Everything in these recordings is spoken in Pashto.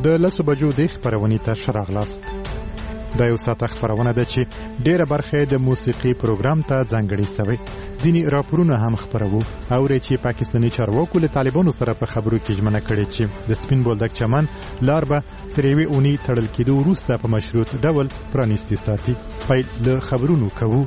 د 10 بجو د خبرونې ته ښه راغلاست. دا یو ساعت خبرونه ده چې ډیره برخه د موسیقي پروګرام ته ځانګړې شوی. ځینې راپورونه هم خبرو او چې پاکستاني چارواکو له طالبانو سره په خبرو کې ژمنه کړې چې د سپین بولدک چمن لار به تر یوې اونۍ تړل کېدو وروسته په مشروط ډول پرانیستي ساتي. پیل له خبرونو کوو.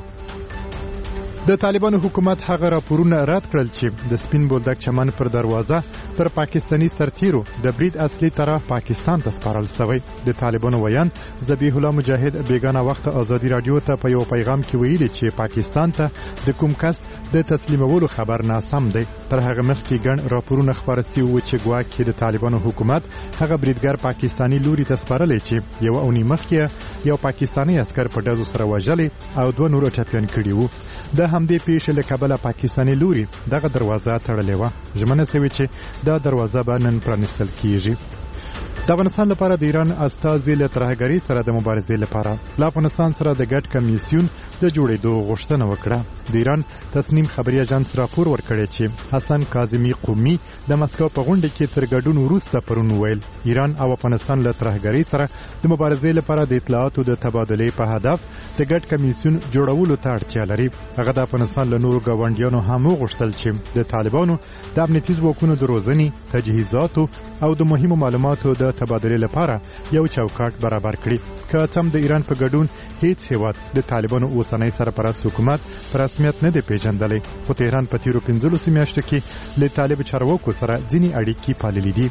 د طالبانو حکومت هغه راپورونه رد کړل چې د سپین بولدک چمن پر دروازه پر پاکستاني سرتیرو د برید اصلي طرف پاکستان ته سپارل شوی. د طالبانو ویان ذبیح الله مجاهد بیگانه وخت ازادي رادیو ته په یو پیغام کې ویلي چې پاکستان ته د کوم کس د تسلیمولو خبر ناسم دی. تر هغه مخکې ګڼ راپورونه خپاره شوي وو چې ګواکې د طالبانو حکومت هغه بریدګر پاکستاني لوري ته سپارلی چې یو اونۍ مخکې یو پاکستاني عسکر په ډزو سره وژلی او 2 نور ټپیان کړي وو. د همدې پیښې له کبله پاکستاني لوري دغه دروازه تړلې وه. ژمنه شوې چې دا دروازه به نن پرانیستل کیږي. د افغانستان لپاره د ایران استازي له ترهګرۍ سره د مبارزې لپاره له افغانستان سره د ګډ کمیسیون د جوړېدو غوښتنه وکړه. د ایران تصنیم خبري اژانس راپور ورکړی چې حسن کاظمي قومي د مسکو په غونډه کې تر ګډون وروسته پرون ویل ایران او افغانستان له ترهګرۍ سره د مبارزې لپاره د اطلاعاتو د تبادلې په هدف د ګډ کمیسیون جوړولو ته اړتیا لري. هغه د افغانستان له نورو ګاونډیانو هم وغوښتل چې د طالبانو د امنیتي ځواکونو د روزنې، تجهیزاتو او د مهمو معلوماتو د تبادلې لپاره یو چوکاټ برابر کړي. که څم د ایران په ګډون هیڅ هیواد د طالبانو اوسنی سرپرست حکومت په رسمیت نه دی پیژندلی، خو تهران په تیرو 15 میاشتو کې له طالب چارواکو سره ځینې اړیکې پاللې دي.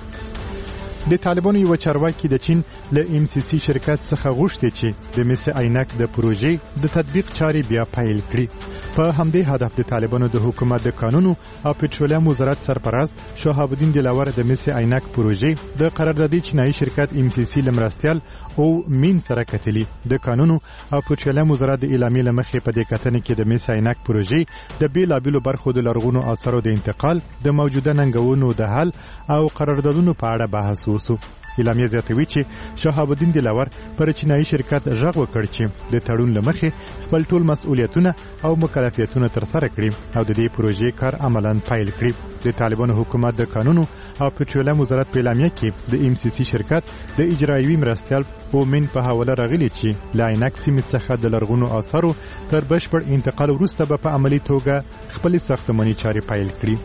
د طالبانو یو چارواکي د چین له MCC شرکت څخه غوښتي چې د مس عینک د پروژې د تطبیق چاري بیا پیل کړي. په همدې هدف د طالبانو د حکومت د قانونو او پټرولیم وزارت سرپرست شهاب الدین دلاور د مس عینک پروژې د قراردادي چینایي شرکت MCC لمرستيال او مين سره کتلی. د قانونو او پټرولیم وزارت د اعلامیې لمخې په دې کتنې کې د مس عینک پروژې د بیلابیلو برخو د لرغونو آثارو د انتقال، د موجوده ننګونو د حل او قراردادونو په اړه بحث وسو. اعلامیه زیاتوي چې شهاب الدین دلاور پر چینایي شرکت غږ وکړ چې د تړون لمخې خپل ټول مسؤلیتونه او مکلفیتونه ترسره کړي او د دې پروژې کار عملاً پیل کړي. د طالبانو حکومت د قانونو او پټرولیم وزارت په اعلامیه کې د MCC شرکت د اجرایوي مرستیال او من په حواله راغلي چې له عینک سیمې څخه د لرغونو آثارو تر بشپړ انتقال وروسته به په عملي توګه خپل ساختماني چارې پیل کړي.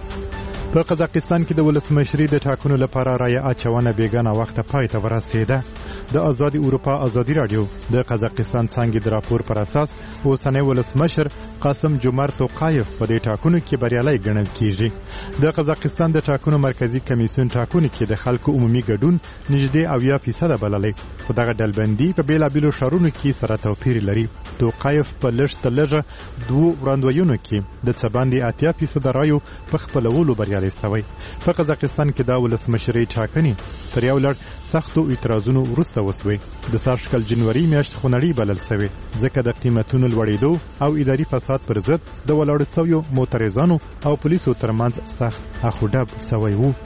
په قزاقستان کې د ولسمشرۍ د ټاکنو لپاره رایه اچونه بیګانه وخت پای ته ورسېده. د آزادي اروپا آزادي رادیو د قزاقستان څنګه د راپور پر اساس اوسنی ولسمشر قاسم جومارت توقایف په دې ټاکنو کې بریالي ګڼل کیږي. د قزاقستان د ټاکنو مرکزی کمیسیون ټاکنو کې د خلکو عمومي ګډون نږدې 80% بللی، خو دغه ډلبندي په بیلابیلو ښارونو کې سره توپیر لري. توقایف په لږ 2 وړاندوینو کې د څه باندې 80% رایو په خپلولو بریالي شوی. په قزاقستان کې د ولسمشرۍ ټاکنې تر یو لړ سختو اعتراضونو وروسته وسوي. د سږکال جنوري میاشت خونړۍ بلل شوې ځکه د قیمتونو لوړېدو او اداري فساد پر ضد د ولاړو شویو معترضانو او پولیسو ترمنځ سخت اخوډب شوی وو.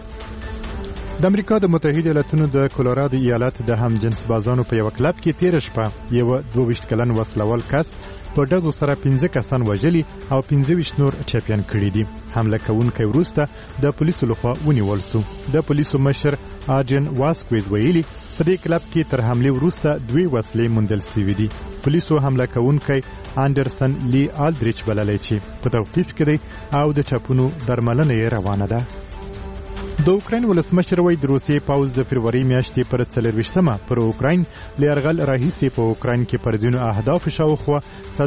د امریکا د متحده ایالاتونو د کولورادو ایالت د همجنس بازانو په یو کلب کې تیر شپه یو 22 کلن وسلوال کس په ډزو سره 15 کسان وژلي او 25 نور ټپیان کړي دي. حمله کوونکی وروسته د پولیسو لخوا ونیول شو. د پولیسو مشر آرجن واسکویز ویلي په دې کلب کې تر حمله وروسته 2 وسلې موندل شوې دي. پولیسو حمله کوونکی اندرسن لی آلدریچ بللی چې په توقیف کې دی او د ټپونو درملنه یې روانه ده. د اوکراین ولسمشر وایي د روسیې پوځ د فروری میاشتې پر 24مه پر اوکراین له یرغل راهیسې په اوکراین کې پر ځینو اهدافو شاوخوا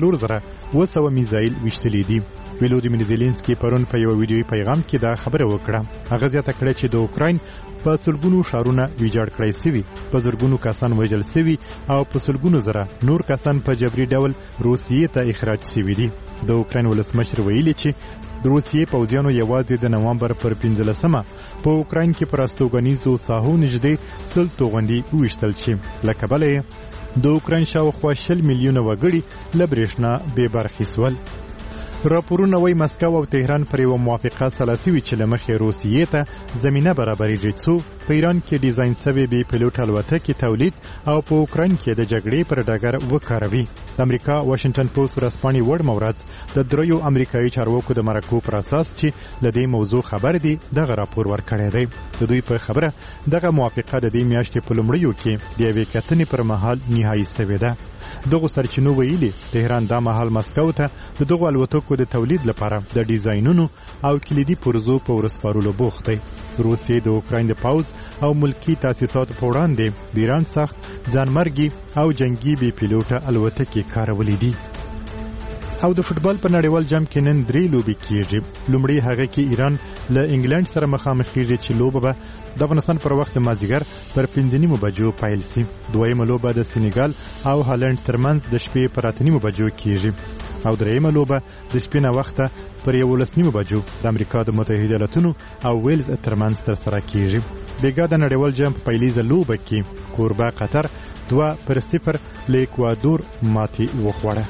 4200 میزایل ویشتلي دي. ولودیمیر زيلنسکي پرون په یو ویډیوي پیغام کې دا خبره وکړه. هغه زیاته کړه چې د اوکراین په سلګونو ښارونه ویجاړ کړای شوي، په زرګونو کسان وژل شوي او په سلګونو زره نور کسان په جبري ډول روسیې ته اخراج شوي دي. د اوکراین ولسمشر ویلي چې د روسیې پوځیانو یوازې د نومبر پر 15مه په اوکراین کې پر استوګنیزو ساحو نږدې 100 توغندي وویشتل شي. له کبله د اوکراین شاوخوا 20 میلیونه وګړي له برېښنا بې برخې شول. راپورونه وايي مسکو او تهران پر یو موافقه سره شوي چې له مخې روسیې ته زمینه برابرېږي څو په ایران کې ډیزاین شوی بي پیلوټ الوتکې تولید او په اوکراین کې د جګړې پر ډګر وکاروي. د امریکا واشنگټن پوسټ ورځپاڼې وړ مورد د دریو امریکایي چارواکو د مرکو پر اساس چې د دې موضوع خبر دي دغه راپور ورکړی دی. د دوی په خبره دغه موافقه د دې میاشتې په لومړیو کې د یوې کتنې پر مهال نهایي شوې ده. دغه سرچینو ویلي تهران دا مهال مسکو ته د دغه الوتکو د تولید لپاره د ډیزاینونو او کلیدي پروژو په ورسپارلو بوخت دی. روسیې د اوکراین د پوځ او ملکی تاسیساتو په وړاندې د ایران سخت ځانمرګي او جنگي بي پیلوټه الوتکې کارولې دي. او د فوتبال په نړیوال جام کې نن 3 لوبې کیږي. لومړی هغه کې ایران له انګلند سره مخامخ کیږي چې لوبه به د افغانستان پر وخت مازیګر پر 5:30 بجو پیل شي. دویمه لوبه د سینیګال او هالند ترمنځ د شپې پر 8:30 بجو کیږي او دریمه لوبه د شپې نه وخته پر 11:30 بجو د امریکا د متحده ایالاتونو او ویلز ترمنځ ترسره کیږي. بیګا د نړیوال جام په پیلیزه لوبه کې کوربه قطر 2-0 له اکوادور ماتې وخوړه.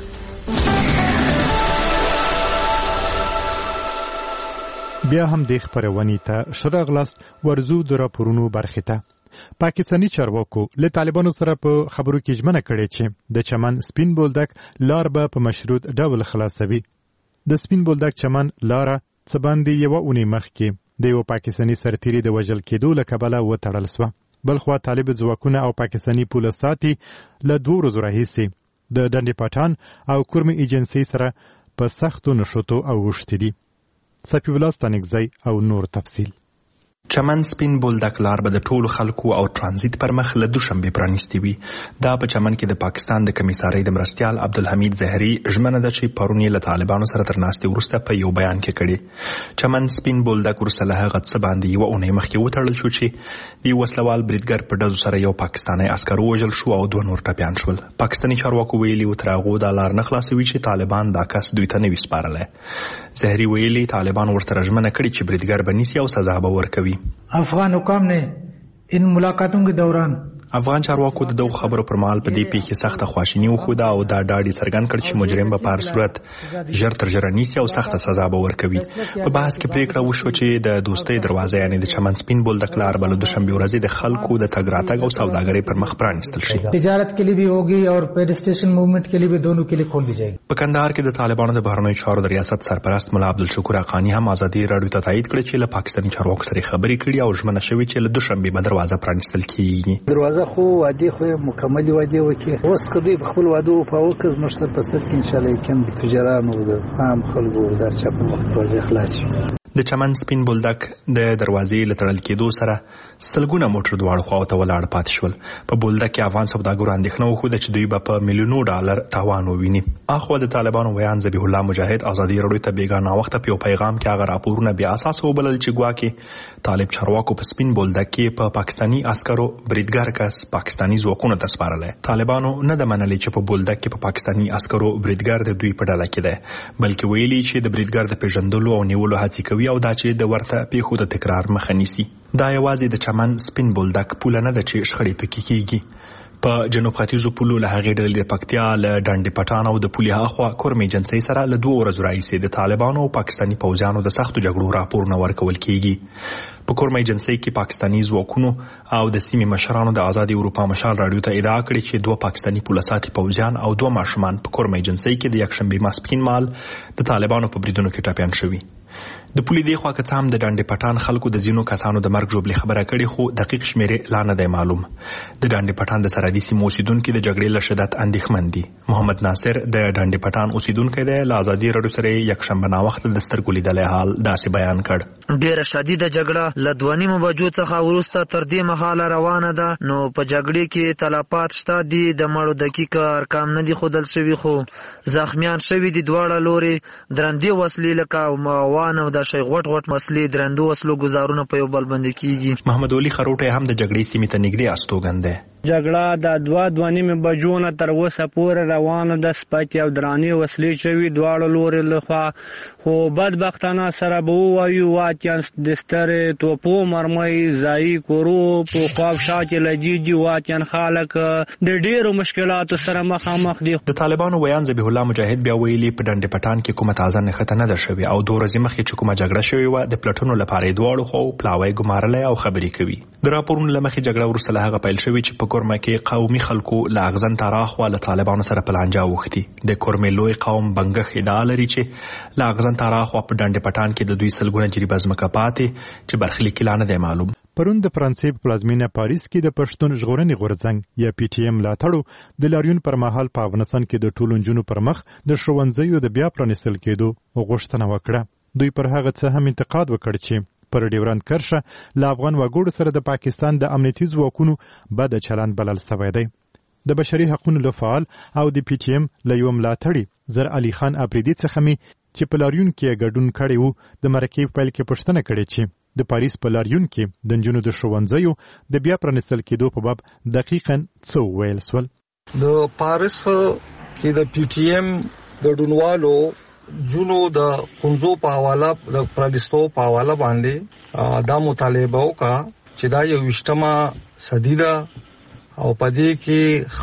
بیا هم د خبرونې ته شراغلاست ورزو د راپورونو برخه ته. پاکستانی چارواکو له طالبانو سره په خبرو کې ژمنه کړې چې د چمن سپین بولدک لار به په مشروط ډول خلاصوي. د سپین بولدک چمن لار څه باندې یو اونۍ مخکې د یو پاکستانی سرتیري د وژل کېدو له کبله وتړل شوه. بلخوا طالب ځواکونه او پاکستانی پولیساتي له 2 ورځو راهیسې د ډنډې پټان او کورمې ایجنسۍ سره په سختو نښتو اوښتي دي. صفی الله ستانکزی او نور تفصیل. چمن سپین بولدک لار به د ټولو خلکو او ترانزیت پر مخ له دوشنبه پرانیستي وي. دا په چمن کې د پاکستان د کمیسارۍ د مرستیال عبدالحمید زهري ژمنه ده چې پرون یې له طالبانو سره تر ناستې وروسته په یو بیان کې کړې. چمن سپین بولدک وروسته له هغه څه باندې یوه اونۍ مخکې وتړل شو چې د وسلوال بریدګر په ډزو سره یو پاکستانی عسکر ووژل شو او 2 نور ټپیان شول. پاکستاني چارواکو ویلي و تر هغو دا لار نه خلاصوي چې طالبان دا کس دوی ته نه وي سپارلی. زهري ویلي طالبان ورته ژمنه کړې چې بریدګر به نیسي او سزا به ورکوي. افغان حکام نے ان ملاقاتوں کے دوران افغان چارواکو د دغو خبرو پر مهال په دې پیښې سخته خواشیني وښوده او دا ډاډ څرګند کړ چې مجرم به په هر صورت ژر تر ژره نیسي او سخته سزا به ورکوي. په بحث کې پریکړه وشوه چې د دوستۍ دروازه یعنې د چمن سپین بولدک لار به له دوشنبې ورځې د خلکو د تګ راتګ او سوداګرۍ پر مخ پرانیستل شي. تجارت کے لیے بھی ہوگی اور پیڈسٹریشن موومنٹ کے لیے بھی دونوں کے لیے کھول دی جائے گی. په کندهار کې د طالبانو د بهرنیو چارو د ریاست سرپرست ملا عبدالشکور حقانی هم ازادي راډیو ته تایید کړ چې له پاکستاني چارواکو سره خبرې کړي او ژمنه شوې چې له دوشنبې به دروازه پرانیستل کیږي. دروازه خو وادي خو مکمل وادي وکي اوس کدی په خپل وادو په وکز مرسته په سر کې ان شاء الله یکم د تجارانو د عام خلکو در چا په وخت دروازه خلاص شي. د چمن سپین بولدک د دروازې له تړل کېدو سره سلګونه موټر دواړو خواو ته ولاړ پاتې شول. په بولدک کې افغان سوداګرو اندېښنه وښوده چې دوی به په میلیونو ډالر تاوان وویني. اخوا د طالبانو ویان ذبیح الله مجاهد ازادي راډیو ته بیګا ناوخته په یو پیغام کې هغه راپورونه بیا اساس وبلل چې ګواکې طالب چارواکو په سپین بولدک کې په پاکستاني عسکرو بریدګر کس پاکستاني ځواکونو ته سپارلی. طالبانو نه ده منلې چې په بولدک کې په پاکستاني عسکرو بریدګر د دوی په ډله کې دی، بلکې ویلي چې د بریدګر د پیژندلو او نیولو هڅې کوي او دا چې د ورته پیښو د تکرار مخه نیسي. دا یوازې د چمن سپین بولدک پوله نه ده چې شخړې پکې کیږي. په جنوب ختیځو پولو له هغې ډلې د پکتیا له ډنډې پټان او د پولې هاخوا کورمې ایجنسۍ سره له 2 ورځو راهیسې د طالبانو او پاکستاني پوځیانو د سختو جګړو راپورونه ورکول کیږي. په کورمې ایجنسۍ کې پاکستاني ځواکونو او د سیمې مشرانو د آزادي اروپا مشال راډیو ته ادعا کړې چې 2 پاکستاني پولیساتي پوځیان او 2 ماشومان په کورمې ایجنسۍ کې د یکشنبې ماسپښین مهال د طالبانو په بریدونو کې ټپیان شوي. د پولې دی خوا که څه هم د ډنډې پټان خلکو د ځینو کسانو د مرګ ژوبلې خبره کړې خو دقیق شمیرې لا نه دی معلوم. د ډنډې پټان د سرحدي سیمو اوسیدونکي د جګړې له شدت اندېښمن دي. محمد ناصر د ډنډې پټان اوسیدونکی دی. له ازادي راډیو سره یکشنبه ناوخته د سترګو لیدلی حال داسې بیان کړ. ډېره شدیده جګړه له 2.5 بجو څخه وروسته تر دې مهاله روانه ده. نو په جګړې کې تلفات شته دي. د مړو دقیق ارقام نه دي ښودل شوي خو زخمیان شوي دي. دواړه لورې درندې وسلې لکه موان او د شی غوټ وسلې درندو وسلو ګزارونه په یو بل باندې کیږي. محمد علي خروټی هم د جګړې سیمې ته نږدې استوګن دی. جګړه د 2.5 بجو نه تر اوسه پورې روانه ده. سپکې او درانې وسلې شوي دواړو لورې لخوا، خو بدبختانه سره به ووایو واقعا د سترې توپو مرمۍ ځایي کورو په خواب شاته لجیجی واچن خلک د ډیرو مشکلاتو سره مخامخ دي. د طالبانو ویان ذبیح الله مجاهد بیا ویلي په ډنډ پټان کې کومه تازه نښته نه ده شوې او 2 ورځې مخکې چې کومه جګړه شوې وه د پلټونو لپاره دواړو خو پلاوی ګمارلی او خبرې کوي. د راپورونو له مخې جګړه وروسته له هغه پیل شوې چې په کورمه کې قومي خلکو له اغزن تاراخوا له طالبانو سره په لانجه اوښتي. د کورمې لوی قوم بنګښ ادعا لري چې له اغزن تاراخوا په ډنډ پټان کې د دوی سلګونه جریبه ځمکه پاتې چې برخلیک لا نه دی معلوم. پرون د فرانسې په پلازمینه پاریس کې د پښتون ژغورنې غورځنګ یا پی ټی ایم ملاتړو د لاریون پر مهال په افغانستان کې د ټولو نجونو پر مخ د ښوونځیو د بیا پرانیستل کېدو غوښتنه وکړه. دوی پر هغه څه هم انتقاد وکړ چې پر ډیورند کرښه له افغان وګړو سره د پاکستان د امنیتي ځواکونو بد چلند بلل سوی دی. د بشري حقوقو له فعال او د پی ټی ایم له یو ملاتړي زر علي خان اپریدي څخه می چې په لاریون کې ګډون کړی وو د مرکې پیل کې پوښتنه کړې چې د پاریس په لاریون کې د نجونو د ښوونځیو د بیا پرانیستل کېدو په باب دقیقاً څه وویل سول. د پاریس کې د پی ټی ایم ګډونوالو جنو د خنزو په حواله د پرانیستو په حواله باندې دا مطالبه وکړه چې دا 21مه صدی ده او په دې کې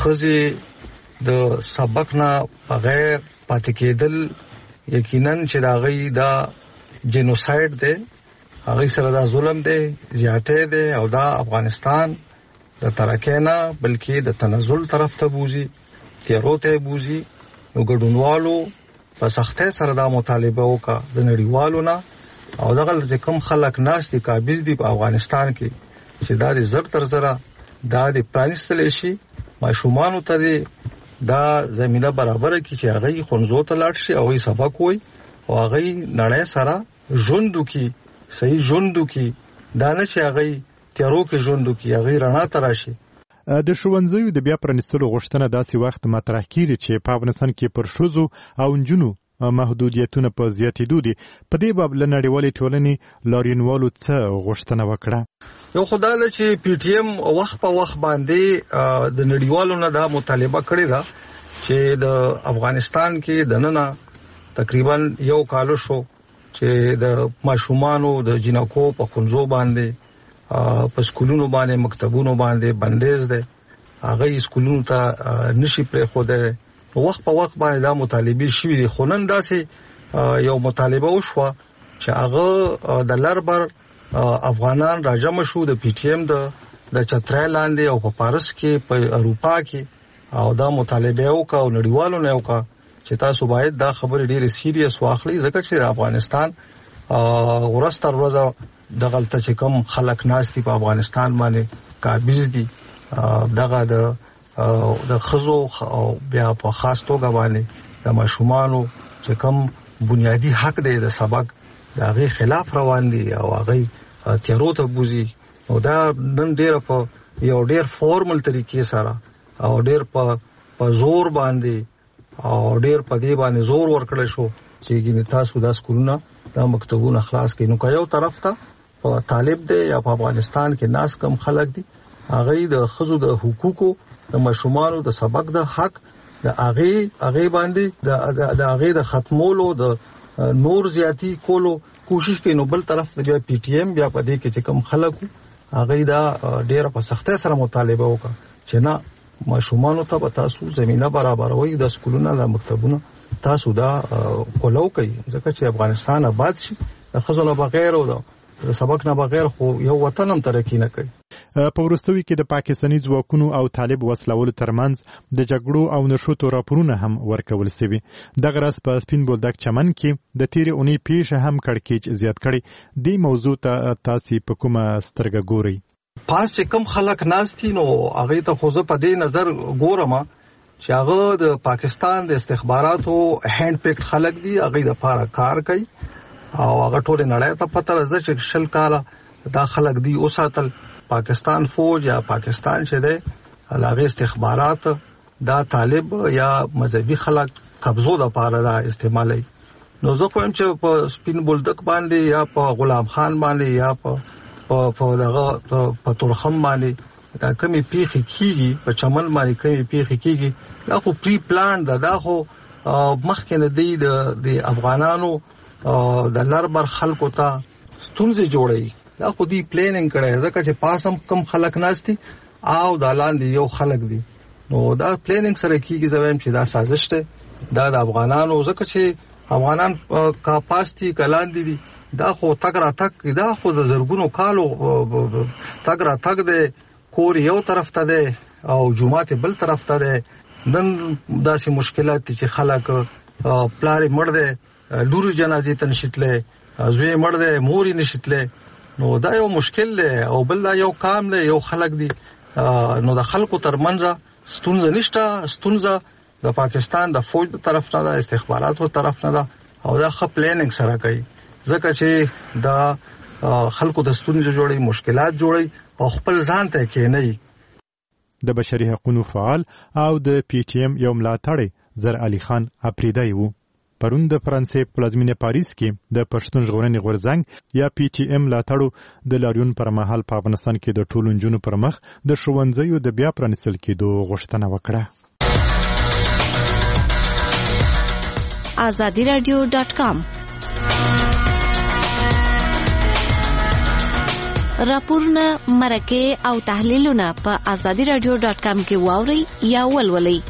ښځې د سبق نه بغیر پاتې کېدل یقیناً چې دا غي دا جنوساید دی، هغه سره دا ظلم دی، زیاته دی او دا افغانستان د ترکه نه بلکې د تنزل طرف ته بوزي، تیرو ته بوزي. نو ګډونوالو په سختۍ سره دا مطالبه وکړه د نړیوالو نه او دغه کوم خلک ناس دي قابض دي په افغانستان کې چې دا د زر تر زره دا د پرانیستل شي ماشومانو ته دا زمينه برابر کی چې هغه خنزو ته لاړ شي او هغه سبق وای او هغه نړۍ سره ژوندو کی صحیح ژوندو کی دا نه چې هغه تیرو کې ژوندو کی هغه رڼا تراشي. د ښوونځیو د بیا پرانیستلو غوښتنه داسې وخت مطرح کیږي چې په افغانستان کې پر ښځو او نجونو محدودیتونه په زیاتېدو دي. په دې باب له نړیوالې ټولنې لاریونوالو څه غوښتنه وکړه؟ یو خدای له چې پی ټی ایم وخت په وخت باندې د نړیوالو نه دا مطالبه کړې ده چې د افغانستان کې د نن تقریبا یو کال شو چې د ماشومانو د جنکو په خنزو باندې په سکولونو باندې مکتبونو باندې بندیز ده، هغه سکولونو ته نشي پرې خوده. وخت په وخت باندې دا مطالبه شوې دي. خو نن داسې یو مطالبه وشوه چې هغه د لربر افغانان راجم شو د پی ټی ایم د چترای لاندې او په پاریس کې په اروپا کې او دا مطالبه وکړه او نړیوالو نه وکړه چې تاسو باید دا خبره ډیره سیریس واخلئ ځکه چې افغانستان ورستر ورځ د غلطه چې کوم خلک ناس دي په افغانستان باندې قابض دي دغه د خزو او بیا په خاص توګه باندې د ماشومانو چې کوم بنیادی حق دی د سبق د هغه خلاف روان دي او هغه تیرو ته بوزي. او دا نن ډیر په یو ډیر فارمل طریقې سره او ډیر په زور باندې او ډیر په دې باندې زور ورکړل شو چې ګینه تاسو د سکولونو د مکتبونو خلاص کړئ. نو یو طرف ته په طالب دی یا په افغانستان کې ناس کم خلک دي هغه د خزو د حقوقو د مشروعانو د سبق د حق د هغه باندې د هغه د ختمولو د نور زیاتی کولو کوشش کوي. نو بل طرف ته پی ټی ایم بیا په دې کې چې کم خلکو هغه دا ډیر په سختۍ سره مطالبه وکړه چې نه ماشومانو ته تاسو زمينه برابروي د سکولونو د مکتبونو تاسو دا کولو کوي ځکه چې افغانستان آباد شي د خزونه بغیر او د سبق نه بغیر خو یو وطن هم ترقی نه کوي. په وروستوي کې د پاکستاني ځواکونو او طالب وسلوالو ترمنځ د جګړو او نشوتو راپورونه هم ورکول شوي. دغه راز په سپین بولدک چمن کې د تیرې اونۍ پیښه هم کړکېچ زیات کړي. دې موضوع ته تاسو په کومه سترګه ګورئ؟ پاس چې کم خلک ناشتي نو هغه ته خو په دې نظر ګورم چې هغه د پاکستان د استخباراتو هند پکټ خلک دي، هغه د لپاره کار کوي او هغه ټول نړۍ ته پته راځي چې شل کاله دا خلک دي اوساتل پاکستان فوج یا پاکستان چې ده هغه استخبارات دا طالب یا مذهبي خلک قبضو د لپاره دا استعمالي. نو زه کوم چې په سپین بولدک باندې یا په غلام خان باندې یا په دغه په تورخم باندې دا کمی پیخي کیږي، په چمن باندې کمی پیخي کیږي، دا خو پری پلان دا خو مخکې نه د افغانانو د لربر خلکو ته ستونزې جوړي دا خو دی پلانینګ کړی ځکه چې پاسم کم خلک ناشتي او د لاندې یو خلک دي نو دا پلانینګ سره کیږي زویم چې دا سازش ده دا د افغانانو ځکه چې افغانان کا پاستی کلاندې دي دا خو تک را تک دا خو د زرګونو کالو تک را تک ده کور یو طرف ته ده او جمعه بل طرف ته ده نن داسې مشکلات چې خلک پلاری مړ ده لور جنازې ته نشitله زوی مړ ده موري نشitله نو دا یو مشکل ده او بل دا یو کام ده یو خلک دي نو د خلکو ترمنځ ستونزه نشته ستونزه د پاکستان د فوج طرف نه ده استخباراتو طرف نه ده او دا خپ پلانینګ سره کوي ځکه چې دا خلکو د ستونزې جوړي مشکلات جوړي او خپل ځان ته کې نه د بشري حقوقو فعال او د پی ټی ایم یو ملاتړی زر علي خان اپریدای وو پرون د فرانسې پلازمینه پاریس کې د پښتون ژغورنې غورځنګ یا پی ټی ایم ملاتړو د لاریون پر مهال په افغانستان کې د ټولو نجونو پر مخ د ښوونځیو د بیا پرانیستل کېدو غوښتنه وکړه. azadiradio.com راپورونه مرکه او تحلیلونه په azadiradio.com کې واوري یا ولولئ.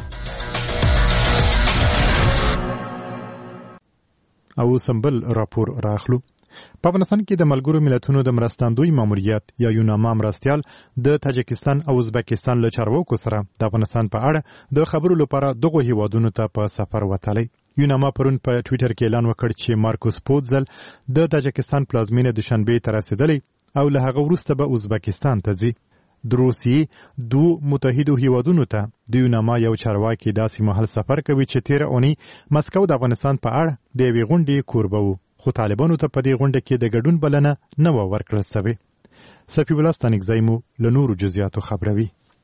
او سمبل راپور راخلو. په افغانستان کې د ملګرو ملتونو د مرستندوی ماموریت یا یوناما مرستیال د تاجکستان او ازبکستان له چارواکو سره د افغانستان په اړه د خبرو لپاره دغه هیوادونو ته په سفر وتلی. یوناما پرون په ټوئیټر کې اعلان وکړ چې مارکوس پوتزل د تاجکستان پلازمینه دوشنبه ته رسیدلی او له هغه وروسته به ازبکستان ته ځي. د روسیې دوه متحدو هیوادونو ته د یوناما یو چارواکي داسې مهال سفر کوي چې 13 اونۍ مسکو د افغانستان په اړه د یوې غونډې کوربه وو خو طالبانو ته په دې غونډه کې د ګډون بلنه نه و ورکړل شوې. صفي الله ستانکزی مو له نورو جزئیاتو خبروي.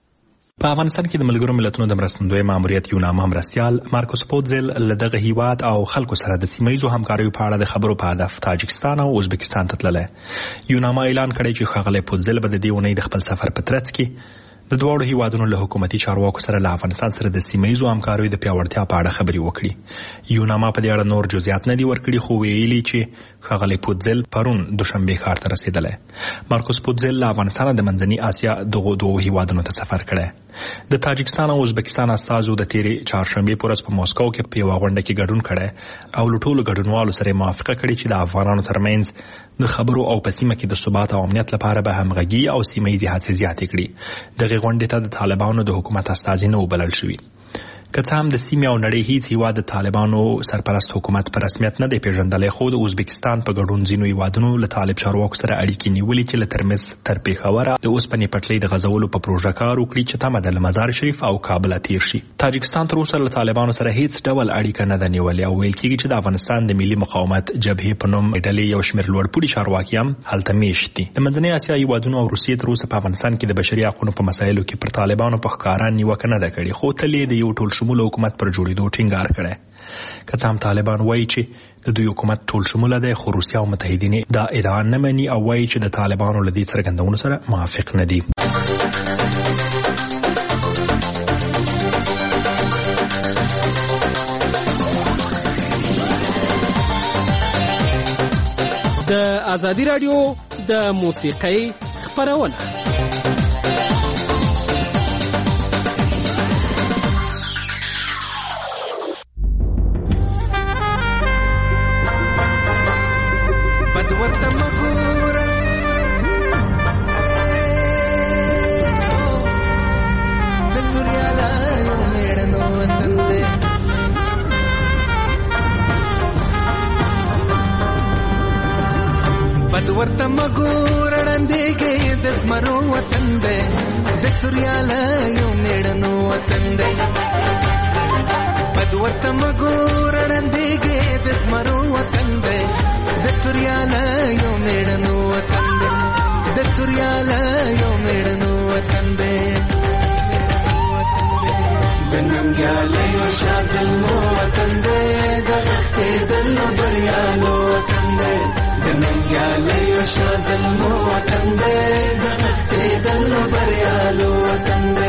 په افغانستان کې د ملګرو ملتونو د مرستندوی ماموریت یوناما مرستیال مارکوس پوتزل له دغه هیواد او خلکو سره د سیمه‌ایزو همکاریو په اړه د خبرو په هدف تاجکستان او ازبکستان ته تللی. یوناما اعلان کړی چې ښاغلی پوتزل به د دې اونۍ د خپل سفر په ترڅ کې د دواړو هیوادونو له حکومتي چارواکو سره له افغانستان سره د سیمه‌ایزو همکاریو د پیاوړتیا په اړه خبرې وکړي. یوناما په دې اړه نور جزئیات نه دي ورکړي خو ویلي چې ښاغلی پوتزل پرون دوشنبه ښار ته رسیدلی. مارکوس پوتزل له افغانستان د منځني اسیا دغو دوه هیوادونو ته سفر کړی. د تاجکستان او ازبکستان استازو د تیرې چهارشنبه په ورځ په موسکو کې په یوه غونډه کې ګډون کړی او له ټولو ګډونوالو سره موافقه کړې چې د افغانانو ترمنځ د خبرو او په سیمه کې د ثبات او امنیت لپاره به همغږي او سیمه‌ایزې هڅې زیاتې کړي. دغه غونډې ته د طالبانو د حکومت استازي نه وبلل شوي. که څه هم د سیمې او نړۍ هیڅ هیواد د طالبانو سرپرست حکومت په رسمیت نه دی پیژندلی خو د ازبکستان په ګډون ځینو هیوادونو له طالب چارواکو سره اړیکې نیولې چې له ترمز تر پېښوره د اوسپنې پټلۍ د غځولو په پروژه کار وکړي چې تمه ده له مزار شریف او کابل تیر شي. تاجکستان تر اوسه له طالبانو سره هیڅ ډول اړیکه نه ده نیولې او ویل کېږي چې د افغانستان د ملي مقاومت جبهې په نوم ډلې یو شمېر لوړپوړي چارواکي هم هلته میشت دي. د منځنۍ اسیا هیوادونو او روسیې تر اوسه په افغانستان کې د بشري حقوقو په مسایلو کې پر طالبانو په ښکاره نیوکه نه ده کړې خو تل یې د یو ټولشموله حکومت پر جوړېدو ټینګار کړی. که څه هم طالبان وایي چې د دوی حکومت ټول شموله دی خو روسیه او متحدین دا ادعا نه مني او وایي چې د طالبانو له دې څرګندونو سره موافق نه دي. د ازادي رادیو د موسیقۍ خپرونه ورته مګورړندېږي د زمرو وطن دی د توریاله یو میړنو وطن دی بد ورته مګورړندېږي د زمرو وطن دی د توریاله یو میړنو وطن دی د توریاله یو میړنو وطن دی د ننګیاله یو شازلمو وطن دی د غختې دلو بریالو وطن دی د ننګیاله یو شازلمو وطن دی د غختې دلو بریالو وطن دی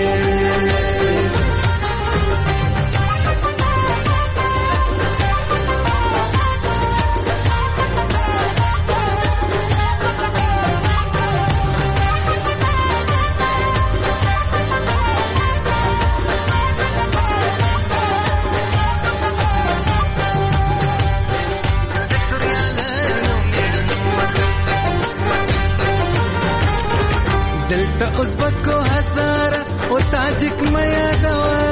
دلته ازبکو هزاره او تاجک مې یادوه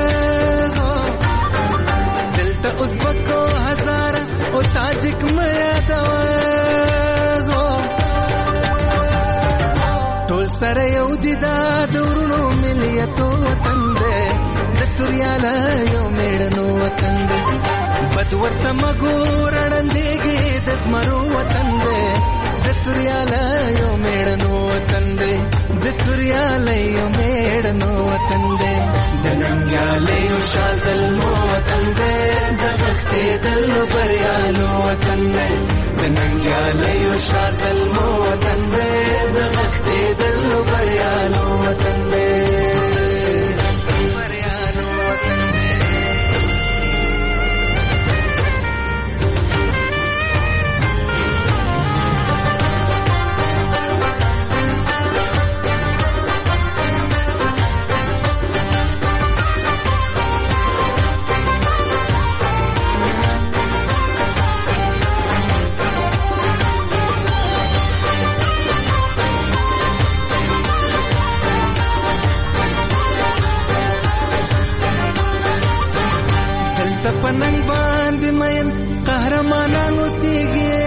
دلته ازبکو هزاره او تاجک مې یادوه ټول سره یو دي دا د ورونو ملیتو وطن دی د توریاله یو میړنو وطن دی بد ورته مګور ړندېږي د زمرو وطن دی د توریاله یو میړنو وطن دی د توریاله یو میړنو وطن دی د ننګیاله یو شازلمو وطن دی د غښتېدلو بریالو وطن دی د ننګیاله یو شازلمو وطن دی د غښتېدلو بریالو وطن دی پننګ باندې مین قهرمانانو سیږي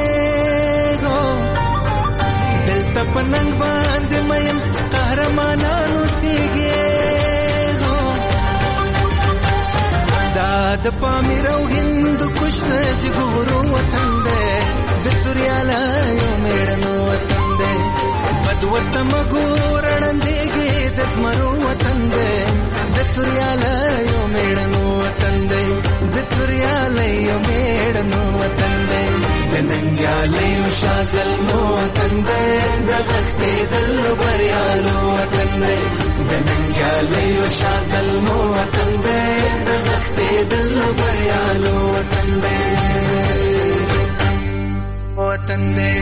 دلته پننګ باندې مین قهرمانانو سیږي دا د پامیر او هند کشت جګورو وطن دی د توریاله یو میړنو وطن دی بد ورته مګور ړندېږي د زمرو وطن دی د توریاله یو میړنو وطن دی د توریاله یو میړنو وطن دی د ننګیاله یو شازلمو وطن دی د غښتېدلو بریالو وطن دی د ننګیاله یو شازلمو وطن دی د غښتېدلو بریالو وطن دی وطن دی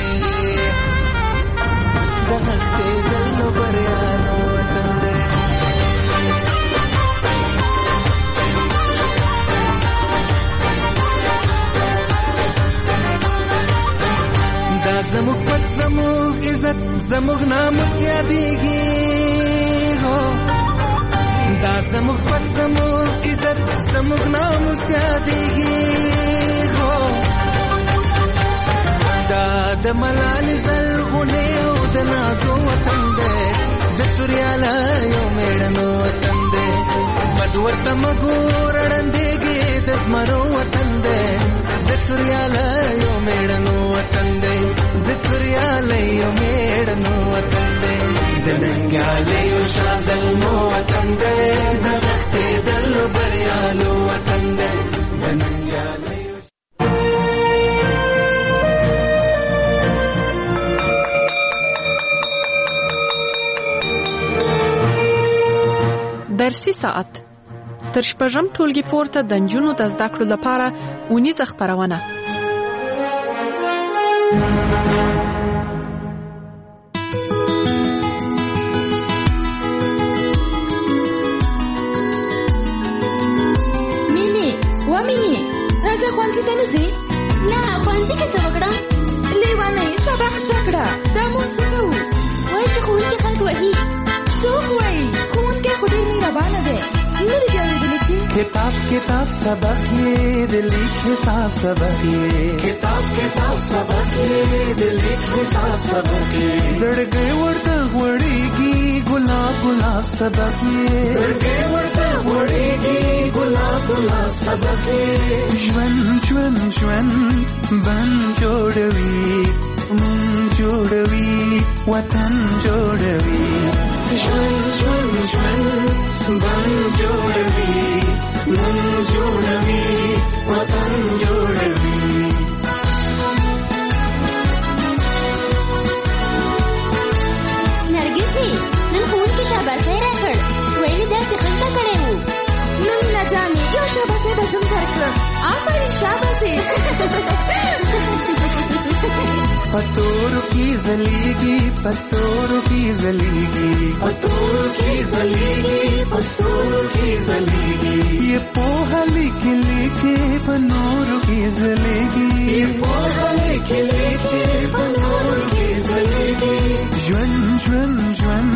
د غښتېدلو بریالو وطن دی زموږ پت زموږ عزت زموږ ناموس یادېږي دا زموږ پت زموږ عزت زموږ ناموس یادېږي دا د ملالې زرغونې او د نازو وطن دی د توریاله یو میړنو وطن دی بد ورته مګور ړندېږي د زمرو وطن دی د توریاله یو میړنو وطن دی د توریاله یو میړنو وطن دی د ننګیاله یو شازلمو وطن دی د غښتېدلو بریالو وطن دی د ننګیاله درسي ساعت تر شپږم ټولګي پورته د نجونو د زده کړو لپاره اونیزه خپرونه راځه ښوونځي ته نه ځې؟ نه ښوونځي کې څه وکړم؟ لیونۍ سبق زده کړه دا مونږ څه کوو؟ وایي چې ښوونکي خلک وهي. څوک وایي؟ ښوونکی خو ډېر مهربانه دی. نه دې دې اورېدلي چې کتاب کتاب سبق یې د لیک حساب سبق یې کتاب کتاب سبق یې د لیک حساب سبق یې زړګی ورته غوړېږي ګلاب ګلاب سبق یې زړګی ورته غوړېږي ګلاب ګلاب سبق یې ژوند ژوند ژوند بند جوړوي مونږ جوړوي وطن جوړوي ژوند ژوند ژوند بند جوړوي مونږ جوړوي وطن جوړوي نرګسي نن ښوونکي شاباسي راکړ ویلي داسې ښه زده کړی وو. نو مینا جانې یو شاباسي به زم درکړم. آفرین شاباسي پتورو کی زلیگی پتورو کی زلیگی پتورو کی زلیگی پتورو کی زلیگی یہ پوہا لکھ لکھے پنورو کی زلیگی یہ پوہا لکھ لکھے پنورو کی زلیگی جون جون جون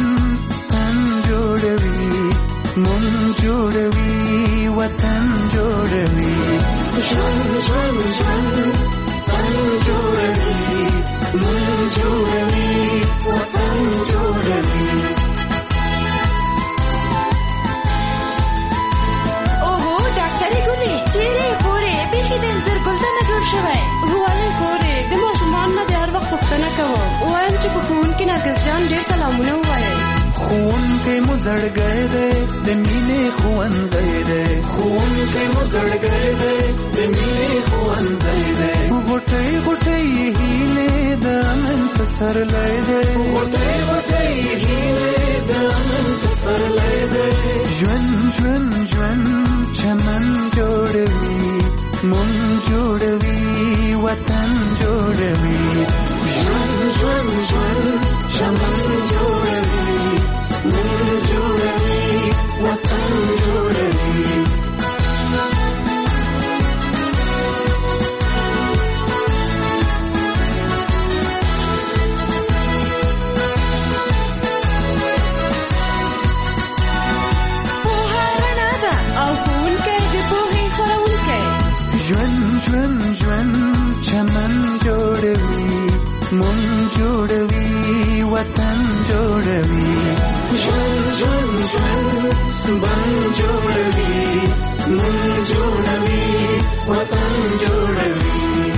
زړګی دی د مینې ښوونځی دی ښوونکی مو زړګی دی د مینې ښوونځی دی غوټۍ غوټۍ هیلې د امن پسرلی دی غوټۍ غوټۍ هیلې د امن پسرلی دی ژوند ژوند ژوند چمن جوړوي مونږ جوړوي وطن جوړوي ژوند ژوند ژوند چمن جوړوي مونږ جوړوي وطن جوړوي ژوند ژوند ژوند چمن جوړوي مونږ جوړوي وطن جوړوي ژوند ژوند ژوند بن جوړوي مونږ جوړوي وطن جوړوي.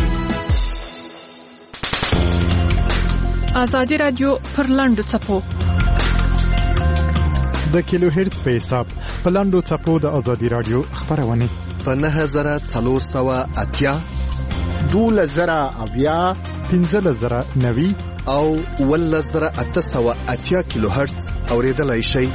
ازادي رادیو پر لاندو څپو د کیلو هرتز په حساب په لاندو څپو د ازادي رادیو خبرونه په 9480 12090 15090 او 11880 کیلو هرتز اوریدلای شئ.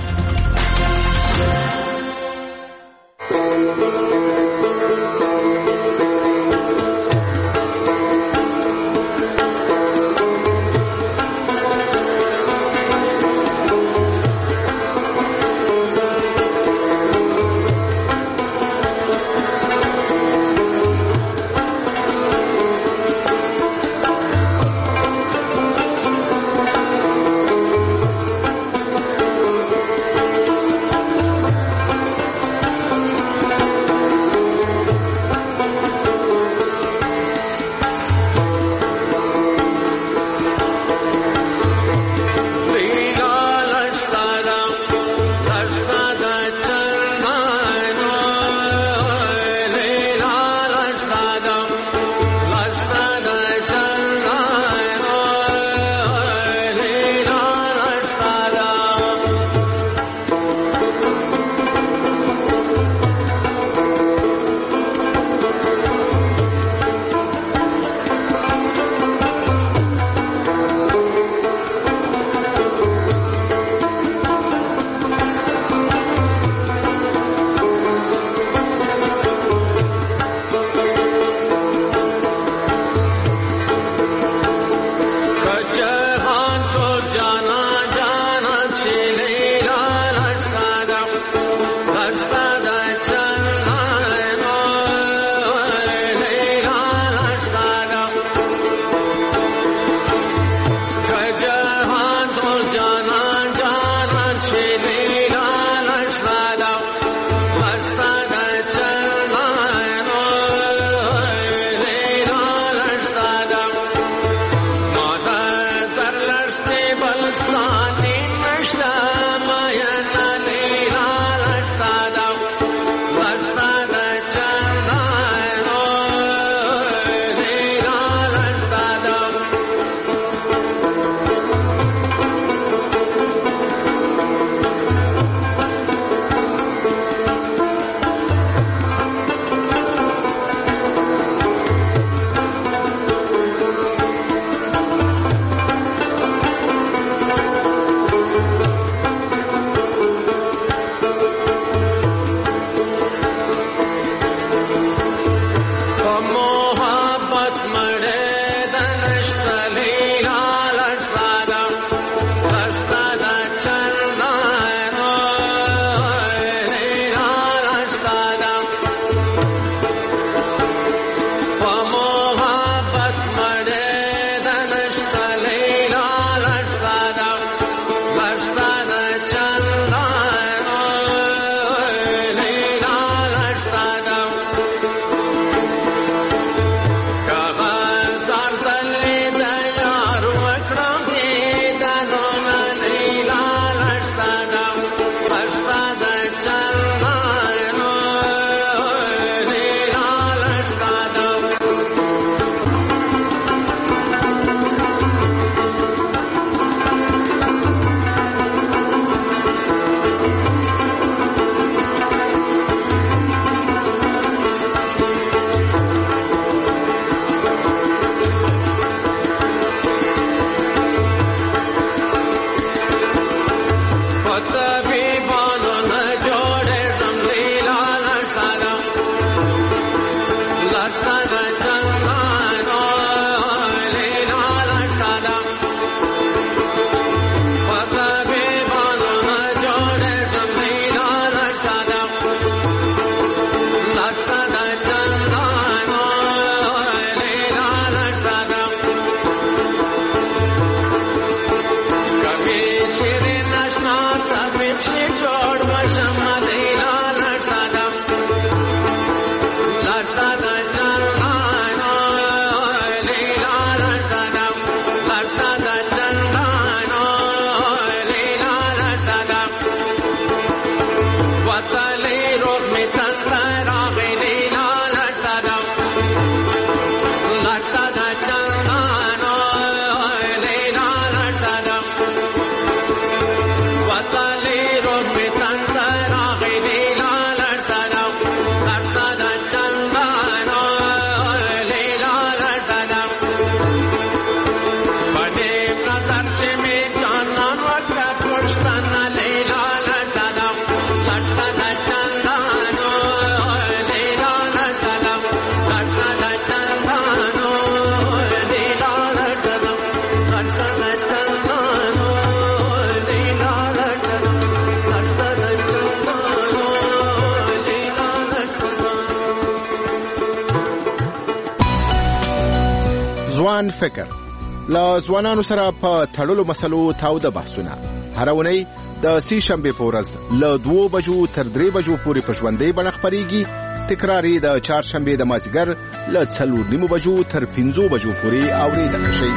ځوان فکر له ځوانانو سره په تړلو مسلو تاوده بحثونه هر اونۍ د سې شنبې په ورځ له 2 بجو تر 3 بجو پورې په ژوندۍ بڼه خپرېږي. تکراري د چهارشنبې د مازدیګر له 4:30 بجو تر 5 بجو پورې اورېدل شي.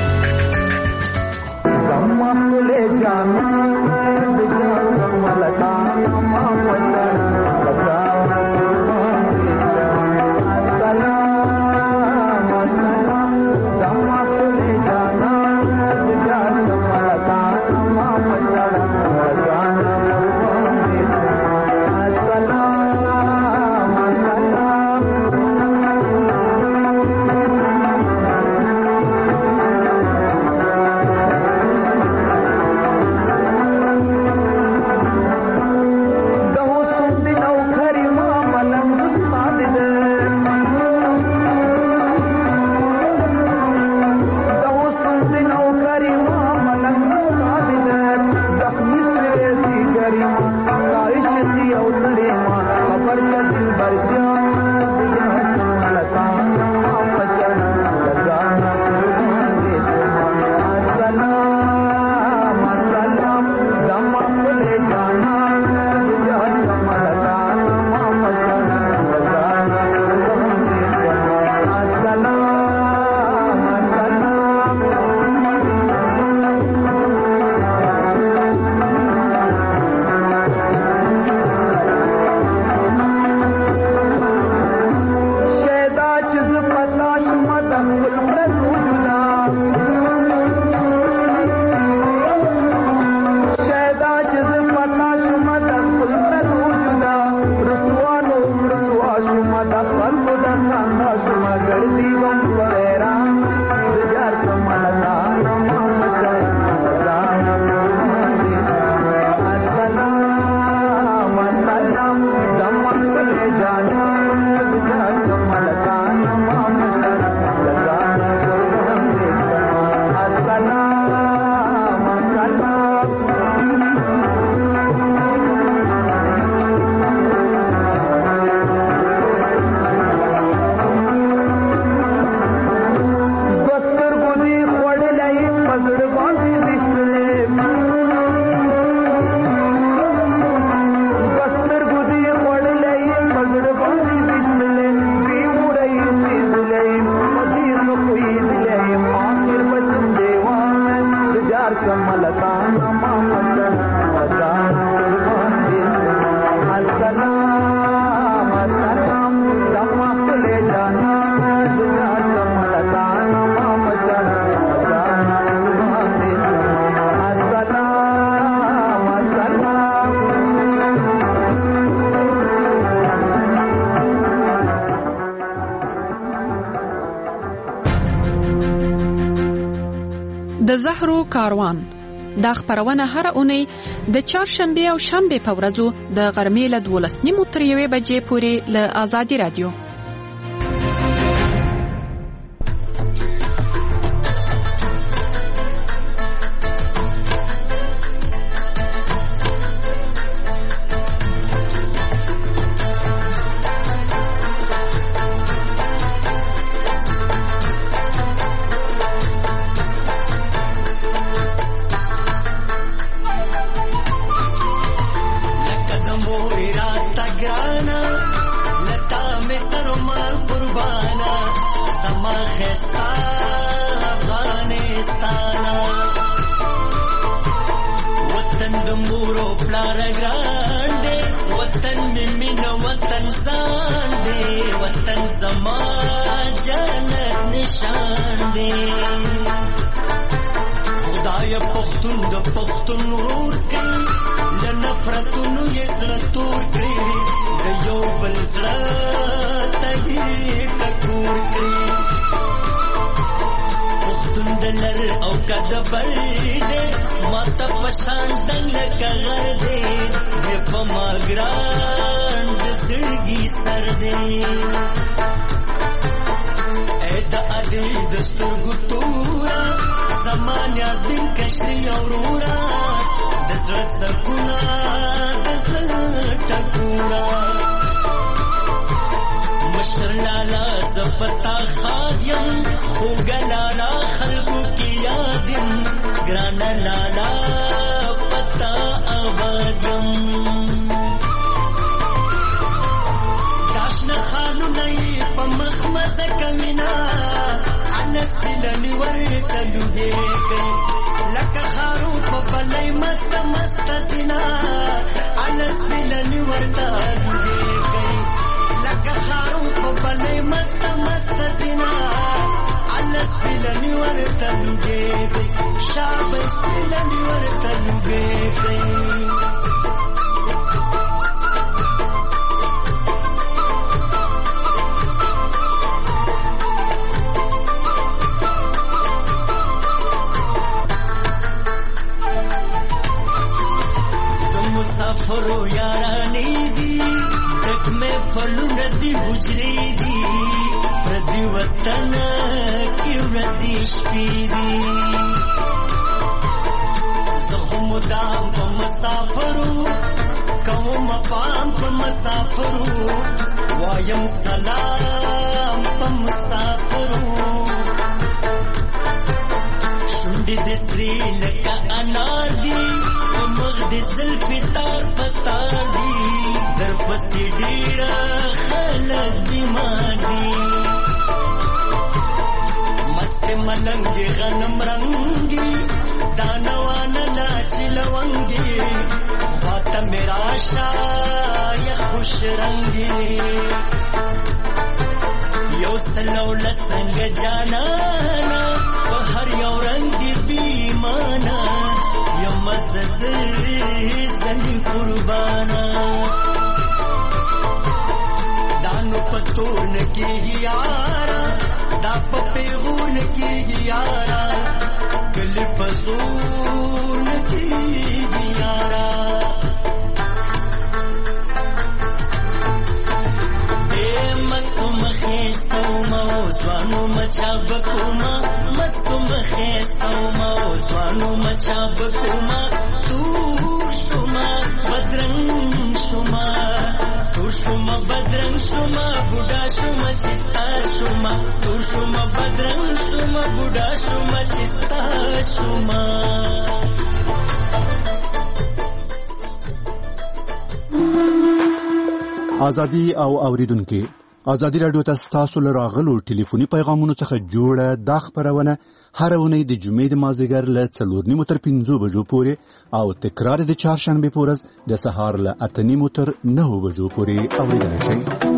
د زهرو کاروان دا خبرونه هر اونۍ د چهارشنبه او شنبه په ورځو د غرمې له 12:30 تر 1 بجې پورې له آزادي رادیو. مشر لالا زپتا خادیم خوږه لالا خلکو کې یادیم ګرانه لالا پتا آبادیم داشنه خانونه یې په مخ مزه کوینا انس بلنی ورته لوهې کوي لکه خارو په بلای مست مست زینا انس بلنی ورته لوهې کوي لکه خارو په بلای مست مست زینا انس بلنی ورته لوهې کوي شاباس بلنی ورته لوهې کوي مسافرو یارانی دی تک میں فلون دی حجری دی پردی وطن کی رزیش پی دی زخم دام پا مسافرو قوم پام پا مسافرو وایم سلام پا مسافرو شنڈی دسری لکا انار دی مغد زلفی تار پتار دی در پسی ڈیرا خلق بیمار دی مست ملنگی غنم رنگی دانوان لاچی لونگی خواتا میرا شای خوش رنگی یو سلو لسنگ جانانا و هر یو رنگ دی بیمانا زنی قربانا دانو پتون کی یارا دا پپیغون کی یارا کل پزون کی یارا اے مستو مخیستو موزوانو مچا بکوما مستو مخیستو موزوانو مچا بکوما شما بدرنگ شما تو شما بدرنگ شما بودا شما چستا شما تو شما بدرنگ شما بودا شما چستا شما ازادي او اوریدونکو ازادي رادیو تاسو له راغلو ټلیفوني پیغامونو څخه جوړه د خبرونه هر اونۍ د جمعې د مازدیګر له 4:30 تر 5 بجو پورې او تکرار د چهارشنبه په ورځ د سهار له 8:30 تر 9 بجو پورې اوریدل شي.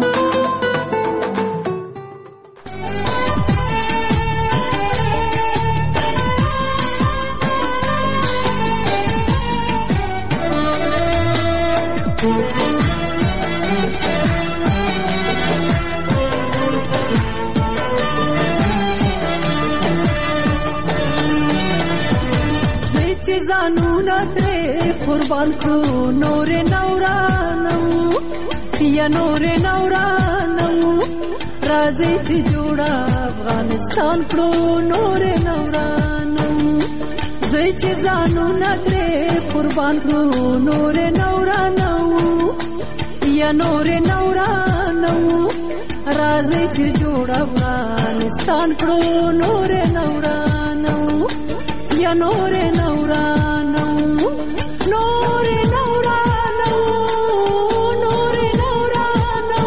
زانونا ترے قربان کرو نور نورانو یا نور نورانو رازی چی جوڑا افغانستان کرو نور نورانو زی چی زانونا ترے قربان کرو نور نورانو یا نور نورانو رازی چی جوڑا افغانستان کرو نور نورانو یا نور نورانو نور نورانو نور نورانو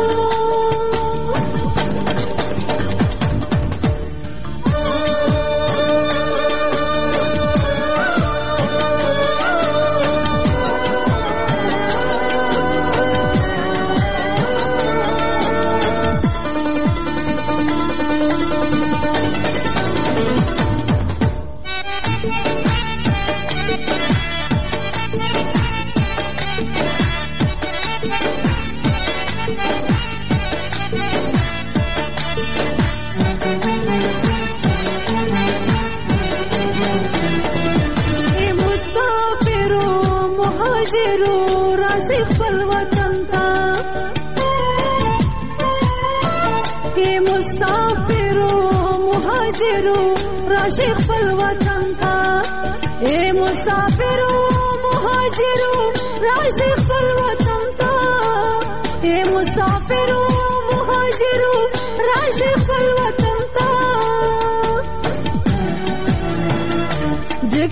راشق پل وطن تھا اے مسافرو مہاجرو راشق پل وطن تھا اے مسافرو مہاجرو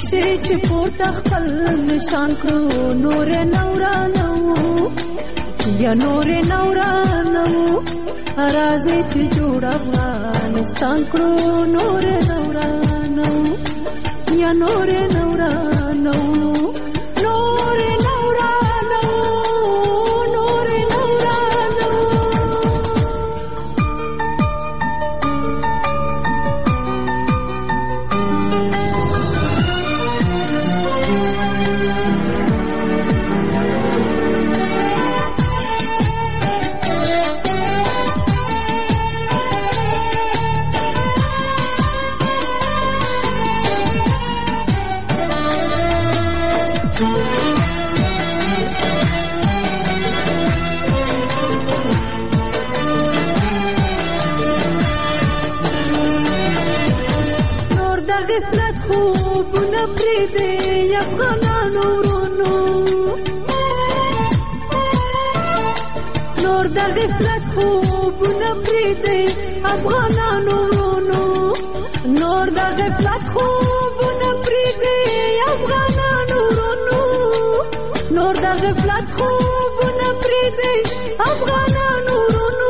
شي چې پورته خپل نشان کړو نور نورانو یا نور نورانو راځي چې جوړ افغانستان کړو نور نورانو یا نور نورانو نور نورانو نور نورانو غفلت خوبونه پرېږدي افغانانو ورونو نور د غفلت خوبونه پرېږدي افغانانو ورونو نور د غفلت خوبونه پرېږدي افغانانو ورونو نور د غفلت خوبونه پرېږدي افغانانو ورونو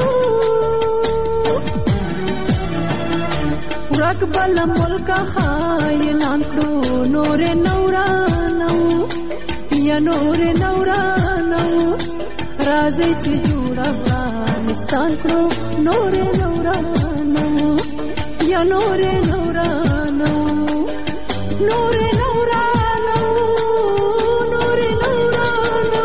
ورک بل ملک خاینان کړو نور نورانو یا نور نورانو راځي چې جوړ افغانستان کړو نور نورانو یا نور نورانو نور نورانو نور نورانو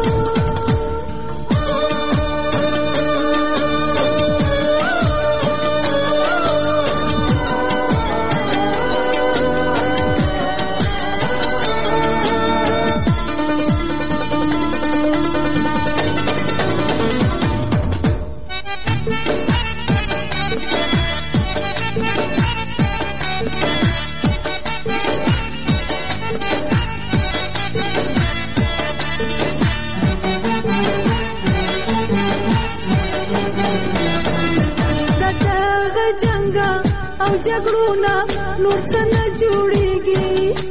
او جګړونه نور څه نه جوړېږي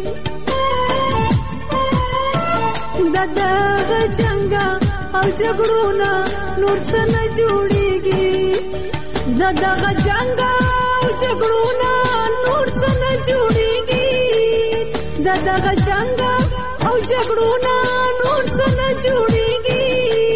د دغه جنګه او جګړونه نور څه نه جوړېږي د دغه جنګه او جګړونه نور څه نه جوړېږي د دغه جنګه او جګړونه نور څه نه جوړېږي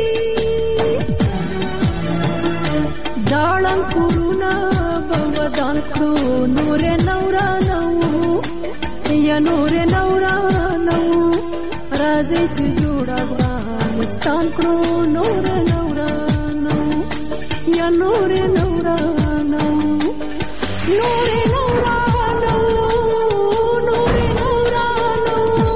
داړم کورونه ودان کړو نور نورانو یا نور نورانو راځي چې جوړ افغانستان کړو نور نورانو یا نور نورانو نور نورانو نور نورانو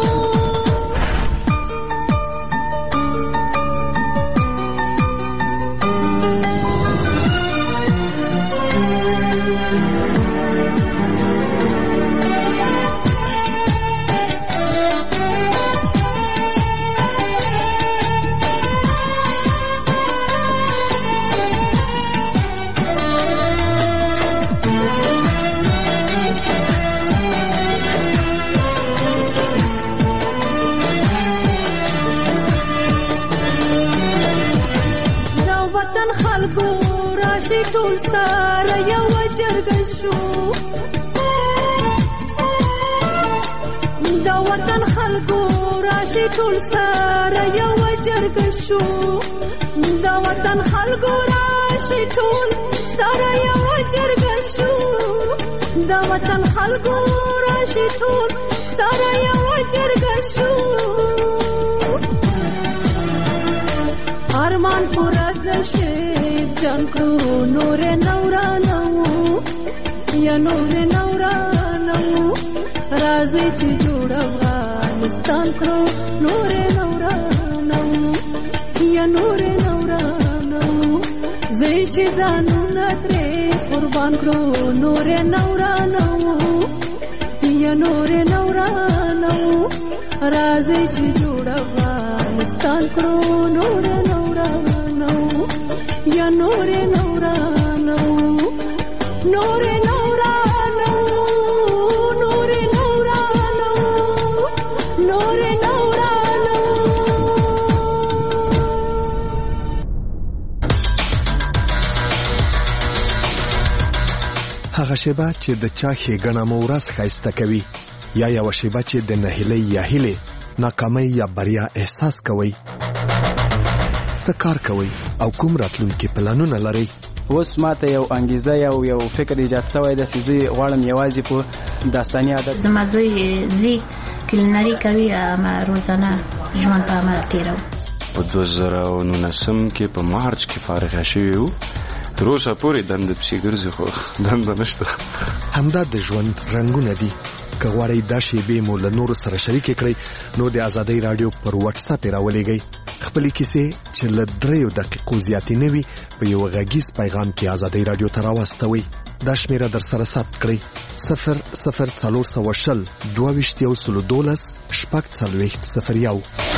خلکو راشي ټول سره یو جرګه شو د وطن خلکو راشي ټول سره یو جرګه شو د وطن خلکو راشي ټول سره یو جرګه شو د وطن خلکو راشي ټول سره یو جرګه شو ارمان پورا نشیب جنگ کړو نور نورانو یا نور نورانو راځي چې جوړ افغانستان کړو نور نورانو یا نور نورانو زه چې ځانونه ترې قربان کړو نور نورانو یا نور نورانو راځي چې جوړ افغانستان کړو نور نورانو یا نور نورانو نور نورانو نور نورانو شیبه چې د چا ښېګڼه مو ورځ ښایسته کوي یا یوه شیبه چې د نهیلۍ یا هیلې ناکامۍ یا بریا احساس کوئ. څه کار کوئ او کوم راتلونکي پلانونه لرئ؟ اوس ماته یو انګیزه یو فکر ایجاد شوی دی چې زه غواړم یوازې په داستاني عادت زما زوی ځي کلینري کوي روزانه ژوند په عمل تېروي. په 2019 کې په مارچ کې فارغه شوي وو. تر اوسه پورې دنده پسې ګرځي خو دنده نشته. همدا د ژوند رنګونه دي. که غواړئ دا شیبې مو له نورو سره شریکې کړئ نو د ازادۍ راډیو پر واتساپ یې راولېږئ. خپلې کیسې چې له 3 دقیقو زیاتې نه وي په یو غږیز پیغام کې ازادۍ راډیو ته راواستوئ. دا شمیره در سره ثبت کړئ 00420 22 12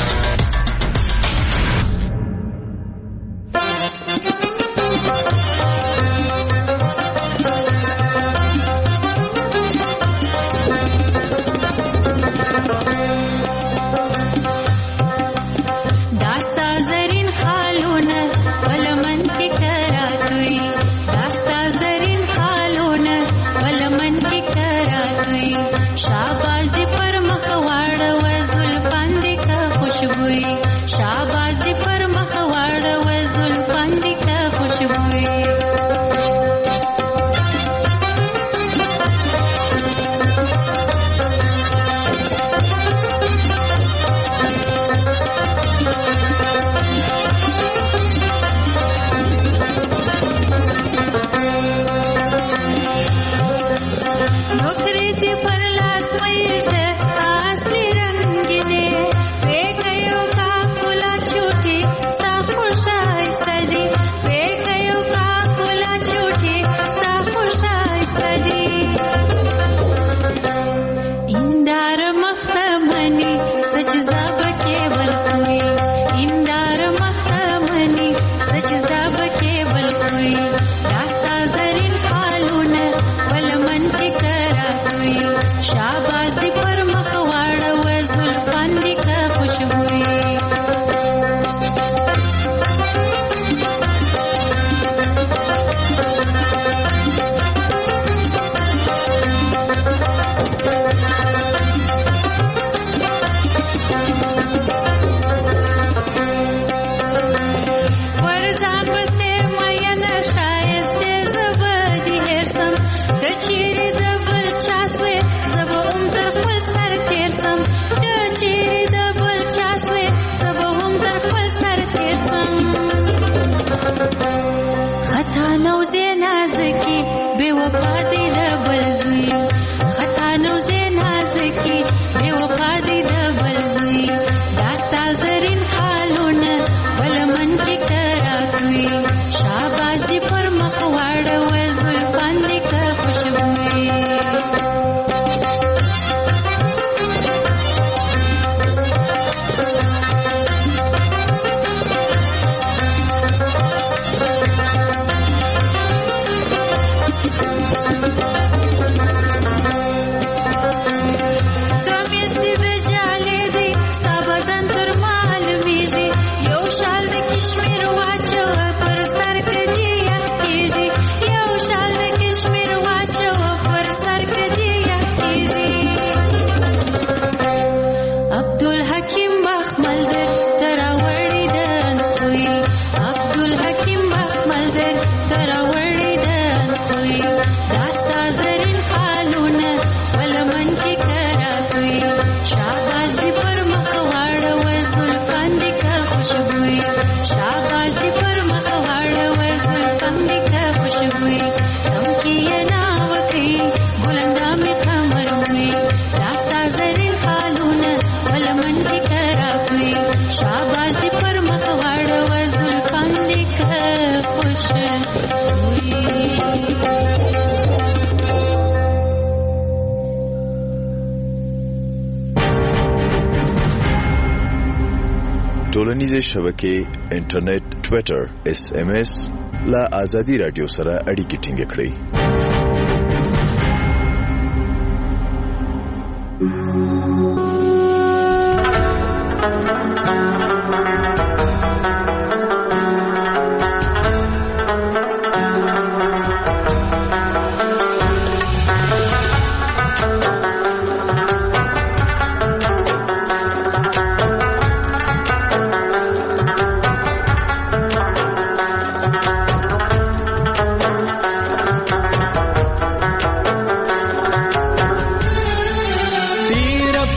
ټولنیزې شبکې انټرنیټ ټوئیټر SMS لا ازادي رادیو سره اړیکې ټینګ کړئ.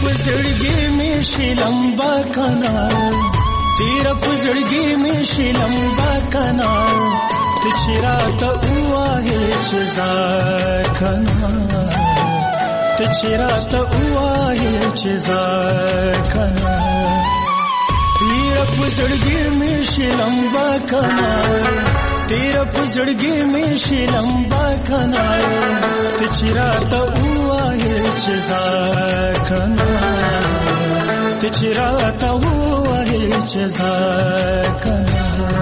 پزړګي می شلمبا کنا تیر پزړګي می شلمبا کنا ته چیرته وای چې ځکنا ته چیرته وای چې ځکنا تیر پزړګي می شلمبا کنا تیر پزړګي می شلمبا کنا ته چیرته وای چې ځکنا ته چیرته وای چې ځکنا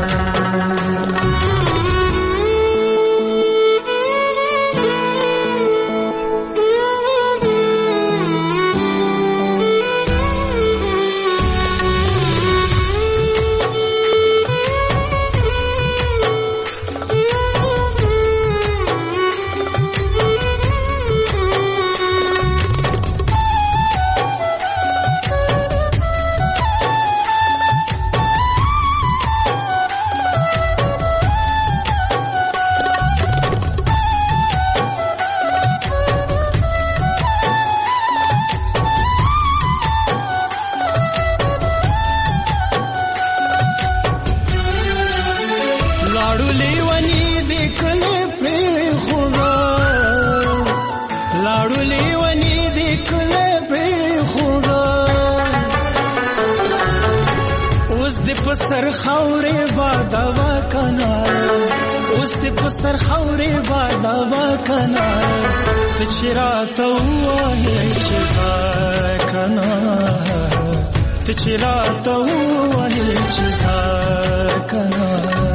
سر خاورې بادوا کنا اوس دې په سر خاورې بادوا کنا ته چیرته وای چې ځکنا ته چیرته وای چې ځکنا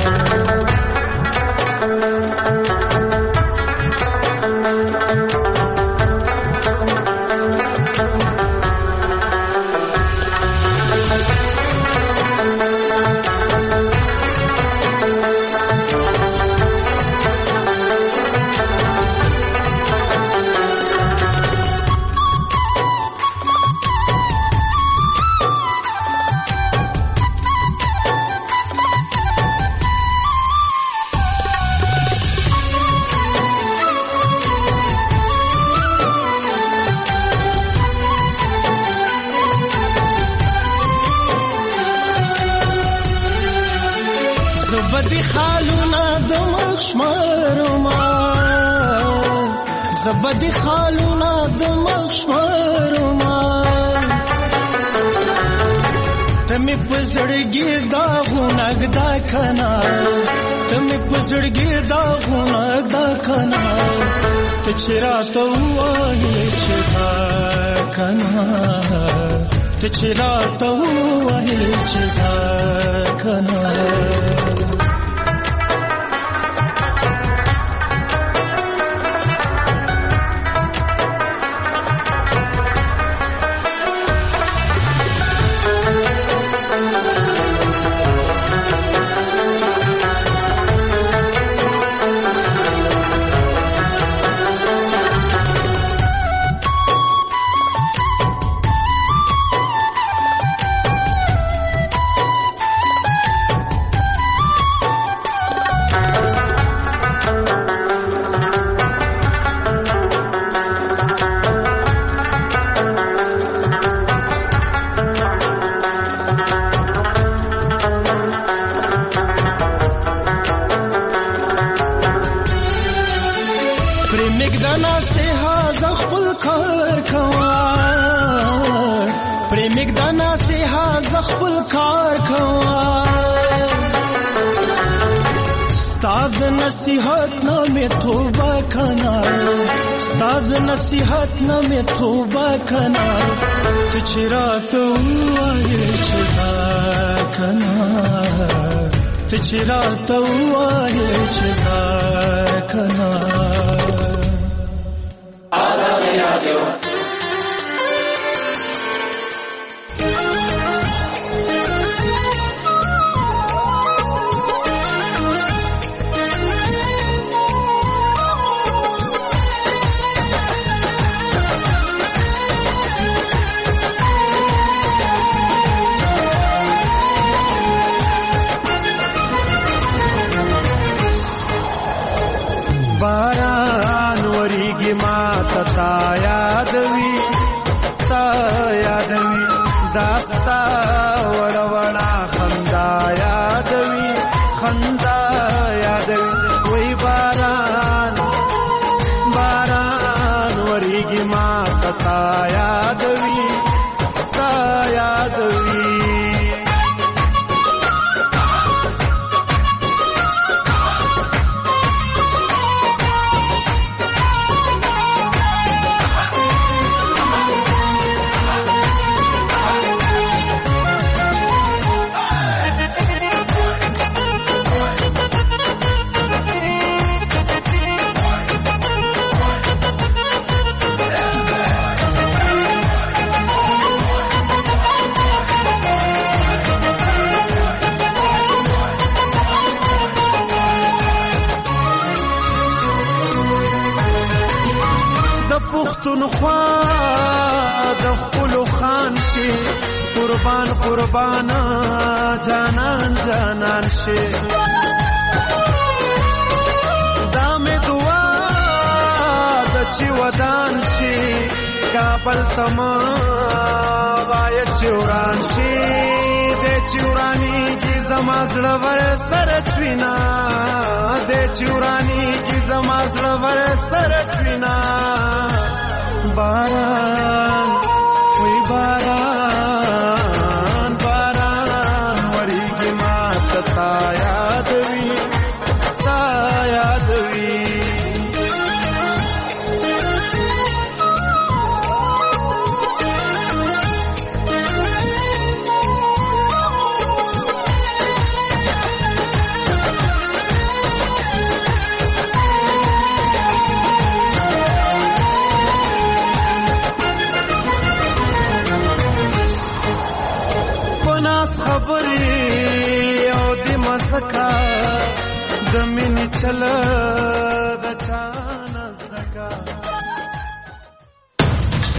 زبدي خالونه د مخشمرما زبدي خالونه د مخشمرما تمه پزړګي دا غونګدا کنا تمه پزړګي دا غونګدا کنا ته چیرته وای چې ځکنا ته چیرته وای چې ځکنا नसीहत न में तोबा खना स्ताज नसीहत न में तोबा खना तुझरा तो आए चेजा खना तुझरा तो आए चेजा खना बारान वरिगी माता याद تا یادوي تا یادوي پښتونخوا د خپل خان شي قربان قربان جانان جانان شي دا مې دعا د چې ودان شي کابل تما وای چوران شي د چورانی کی زما زړه ور سره چوینا د چورانی کی زما زړه ور سره چوینا باران وی باران باران وریږي ماته تا یادوي تا یادوي خبرې او د مسکا د مين چل د چانه زکا